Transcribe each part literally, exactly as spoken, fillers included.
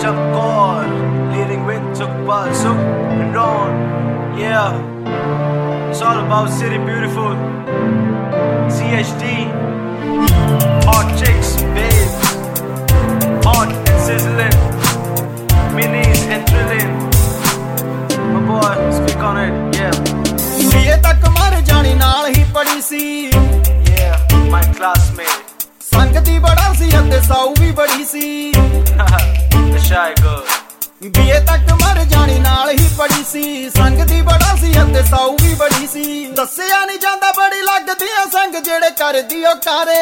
Chakor, leading with Tukbal, Suk and Ron. Yeah, it's all about City Beautiful. C H D, hot chicks, babes, hot and sizzling, minis and thrilling. My boy, speak on it, yeah. BA तक मर जानी नाल ही पड़ी सी, yeah, my classmate. संगती बड़ा सी अते साऊ भी बड़ी सी, the shy girl. बीए तक मर जानी नाल ही पड़ी सी, संगती बड़ा सी अते साऊ भी बड़ी सी। दसिया नहीं जांदा बड़ी लगदी आ संग जेड़े कर दियो कारे,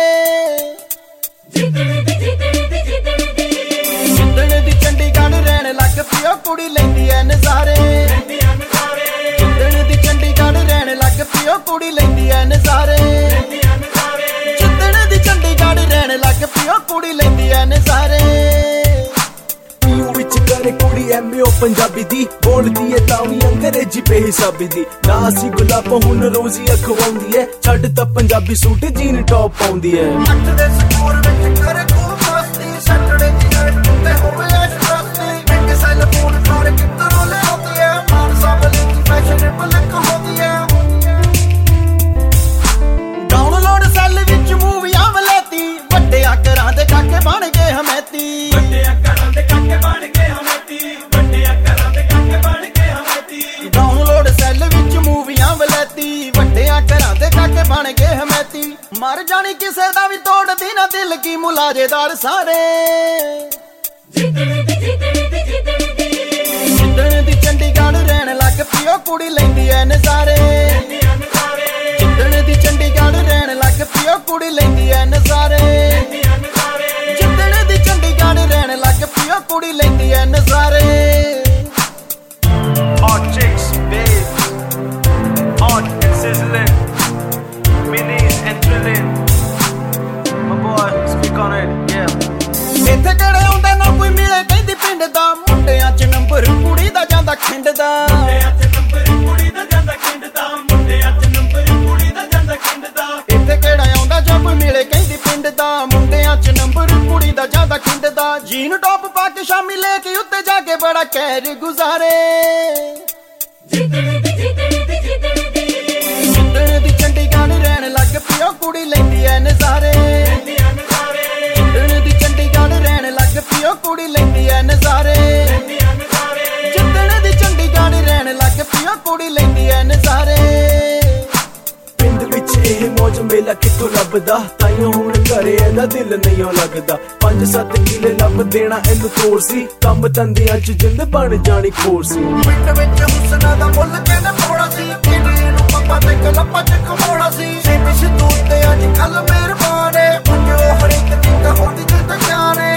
जिद्दण दी चंडीगढ़ रहन लग पियो कुड़ी लैंदी ऐ नज़ारे, जिद्दण दी चंडीगढ़ रहन लग पियो कुड़ी लैंदी ऐ नज़ारे, जिद्दण दी चंडीगढ़ रहन लग पियो कुड़ी लैंदी ऐ नज़ारे। करे कुड़ी एमए पंजाबी दी बोलदी है तावी अंग्रेजी बेहिसाबी दी ना सी गुलाब हुन रोजी अखवाउंदी है छड़ ता पंजाबी सूट जीन टॉप पाउंदी है अट दे स्कोर विच करे खूब मस्ती सैटरडे दी नाइट ते होवे ऐश मस्ती एक साल फोन कर कितनो ले होती है मान साबले की फैशनेबल होती है डाउनलोड सेल विच मूवीआं वलेती ਵੱਡੇ ਆਕਰਾਂ ਦੇ ਕਾਕੇ ਬਣ ਗਏ ਹਮੈਤੀ ਵੱਡੇ ਆਕਰਾਂ ਦੇ ਕਾਕੇ ਬਣ ਗਏ ਹਮੈਤੀ ਵੱਡੇ ਆਕਰਾਂ ਦੇ ਕਾਕੇ ਬਣ ਗਏ ਹਮੈਤੀ ਡਾਊਨਲੋਡ ਸੈੱਲ ਵਿੱਚ ਮੂਵੀਆਂ ਵਲੈਤੀ ਵੱਡੇ ਆਕਰਾਂ ਦੇ ਕਾਕੇ ਬਣ ਗਏ ਹਮੈਤੀ ਮਰ ਜਾਣੀ ਕਿਸੇ ਦਾ ਵੀ ਤੋੜਦੀ ਨਾ ਦਿਲ ਕੀ ਮੁਲਾਜੇਦਾਰ ਸਾਰੇ ਜਿੱਦਣ ਦੀ ਜਿੱਦਣ ਦੀ ਜਿੱਦਣ ਦੀ ਜਿੱਦਣ ਦੀ ਚੰਡੀਗੜ੍ਹ ਰਹਿਣ ਲੱਗ ਪਿਓ ਕੁੜੀ ਲੈਂਦੀ ਐ ਨਜ਼ਾਰੇ ਜਿੱਦਣ ਦੀ ਚੰਡੀਗੜ੍ਹ ਰਹਿਣ ਲੱਗ ਪਿਓ ਕੁੜੀ ਲੈਂਦੀ ਐ ਨਜ਼ਾਰੇ ਜਿੱਦਣ ਦੀ ਚੰਡੀਗੜ੍ਹ ਰਹਿਣ ਲੱਗ ਪਿਓ ਕੁੜੀ ਲੈਂਦੀ ਐ ਨਜ਼ਾਰੇ Hot chicks, babes, hot and sizzling, minis and thrilling. My boy, speak on it, yeah. ਇੱਥੇ ਕਿਹੜੇ ਆਉਂਦਾ ਨਾ ਕੋਈ ਮਿਲੇ ਕਹਿੰਦੀ ਪਿੰਡ ਦਾ ਮੁੰਡਿਆਂ ਚ ਨੰਬਰ ਕੁੜੀ ਦਾ ਜਾਂਦਾ ਖਿੰਡ ਦਾ ਮੁੰਡਿਆਂ ਚ ਨੰਬਰ ਕੁੜੀ ਦਾ ਜਾਂਦਾ ਖਿੰਡ ਦਾ ਮੁੰਡਿਆਂ ਚ ਨੰਬਰ ਕੁੜੀ ਦਾ ਜਾਂਦਾ ਖਿੰਡ ਦਾ ਇੱਥੇ ਕਿਹੜਾ ਆਉਂਦਾ ਜੋ ਕੋਈ ਮਿਲੇ ਕਹਿੰਦੀ ਪਿੰਡ ਦਾ ਮੁੰਡਿਆਂ ਚ ਨੰਬਰ ਕੁੜੀ ਦਾ ਜਾਂਦਾ ਖਿੰਡ ਦਾ ਜੀਨ ਟੌਪ ਪਾ ਕੇ ਸ਼ਾਮੀ ਲੈ ਕੇ ਉੱਤੇ ਜਾ ਕੇ ਬੜਾ ਕਹਿਰ ਗੁਜ਼ਾਰੇ ਜਿੱਦਣ ਦੀ ਜਿੱਦਣ ਦੀ ਜਿੱਦਣ ਦੀ ਜਿੱਦਣ ਦੀ ਚੰਡੀਗੜ੍ਹ ਰਹਿਣ ਲੱਗ ਪਿਓ ਕੁੜੀ ਲੈਂਦੀ ਐ ਨਜ਼ਾਰੇ ਜਿੱਦਣ ਦੀ ਚੰਡੀਗੜ੍ਹ ਰਹਿਣ ਲੱਗ ਪਿਓ ਕੁੜੀ ਲੈਂਦੀ ਐ ਨਜ਼ਾਰੇ ਜਿੱਦਣ ਦੀ ਚੰਡੀਗੜ੍ਹ ਰਹਿਣ ਲੱਗ ਪਿਓ ਕੁੜੀ ਲੈਂਦੀ ਐ ਨਜ਼ਾਰੇ ਪਿੰਡ ਵਿੱਚ ਇਹ ਮੌਜ ਮੇਲਾ ਕਿੱਥੋਂ ਲੱਭਦਾ ਤਾਈਓ ਹੁਣ ਘਰੇ ਇਹਦਾ ਦਿਲ ਨਹੀਂ ਲੱਗਦਾ ਪੰਜ ਸੱਤ ਕਿਲੇ ਲੱਭ ਦੇਣਾ ਇਹਨੂੰ ਤੋੜ ਸੀ ਕੰਮ ਧੰਦਿਆਂ ਚ ਜਿੰਦ ਬਣ ਜਾਣੀ ਖੋਰ ਸੀ ਪਿੰਡ ਵਿੱਚ ਹੁਸਨਾ ਦਾ ਮੁੱਲ ਕਿਹਨੇ ਪਾਉਣਾ ਸੀ ਕਿਹਨੇ ਨੂੰ ਪੱਪਾ ਤੇ ਕਲੱਪਾਂ ਚ ਖਮੋਣਾ ਸੀ ਸੇਮੀ ਸਿੱਧੂਰ ਤੇ ਅੱਜ ਕੱਲ ਮਿਹਰਬਾਨੇ ਪੁੱਜੋ ਹਰ ਇੱਕ ਦੀ ਕਹੋਦੀ ਜਿੱਦ ਜਾਣੇ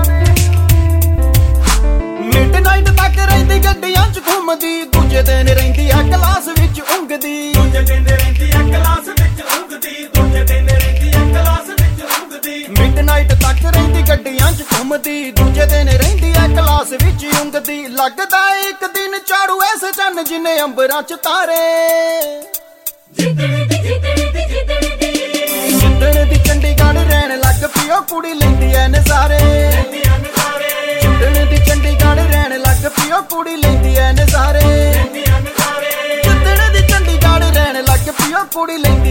ਮਿਡਨਾਈਟ ਤੱਕ ਰਹਿੰਦੀ ਗੱਡੀਆਂ ਚ ਘੁੰਮਦੀ ਦੂਜੇ ਦਿਨ ਰਹਿੰਦੀ ਆ ਕਲਾਸ ਵਿੱਚ ਉਂਗਦੀ ਦੂਜੇ ਦਿਨ ਰਹਿੰਦੀ ਆ ਕਲਾਸ ਵਿੱਚ ਉਂਗਦੀ ਦੂਜੇ ਦਿਨ ਰਹਿੰਦੀ ਆ ਕਲਾਸ ਵਿੱਚ ਉਂਗਦੀ ਮਿਡਨਾਈਟ ਤੱਕ ਰਹਿੰਦੀ ਗੱਡੀਆਂ ਚ ਘੁੰਮਦੀ ਦੂਜੇ ਦਿਨ ਰਹਿੰਦੀ ਆ ਕਲਾਸ ਵਿੱਚ ਉਂਗਦੀ ਲੱਗਦਾ ਇੱਕ ਦਿਨ ਝਾੜੂ ਐਸੇ ਚੰਨ ਜਿਨੇ ਅੰਬਰਾਂ ਚ ਤਾਰੇ ਜਿੱਦਣ ਦੀ ਜਿੱਦਣ ਦੀ ਜਿੱਦਣ ਦੀ ਜਿੱਦਣ ਦੀ ਚੰਡੀਗੜ੍ਹ ਰਹਿਣ ਲੱਗ ਪਿਓ ਕੁੜੀ ਲੈਂਦੀ ਐ ਨਜ਼ਾਰੇ ਜਿੱਦਣ ਦੀ ਚੰਡੀਗੜ੍ਹ ਰਹਿਣ ਲੱਗ ਪਿਓ ਕੁੜੀ ਲੈਂਦੀ ਐ ਨਜ਼ਾਰੇ ਜਿੱਦਣ ਦੀ ਚੰਡੀਗੜ੍ਹ ਰਹਿਣ ਲੱਗ ਪਿਓ ਕੁੜੀ ਲੈਂਦੀ